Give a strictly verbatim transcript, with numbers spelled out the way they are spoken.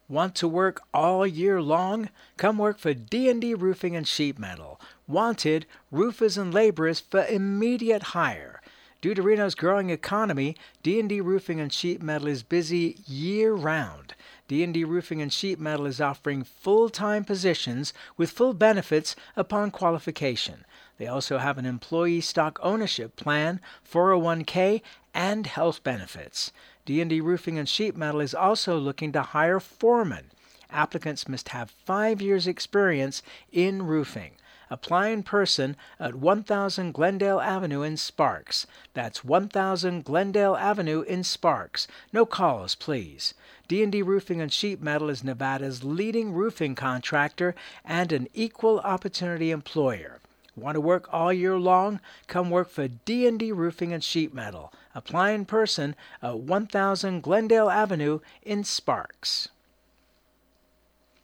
Want to work all year long? Come work for D and D Roofing and Sheet Metal. Wanted roofers and laborers for immediate hire. Due to Reno's growing economy, D and D Roofing and Sheet Metal is busy year-round. D and D Roofing and Sheet Metal is offering full-time positions with full benefits upon qualification. They also have an employee stock ownership plan, four oh one k, and health benefits. D and D Roofing and Sheet Metal is also looking to hire foremen. Applicants must have five years' experience in roofing. Apply in person at one thousand Glendale Avenue in Sparks. That's one thousand Glendale Avenue in Sparks. No calls, please. D and D Roofing and Sheet Metal is Nevada's leading roofing contractor and an equal opportunity employer. Want to work all year long? Come work for D and D Roofing and Sheet Metal. Apply in person at one thousand Glendale Avenue in Sparks.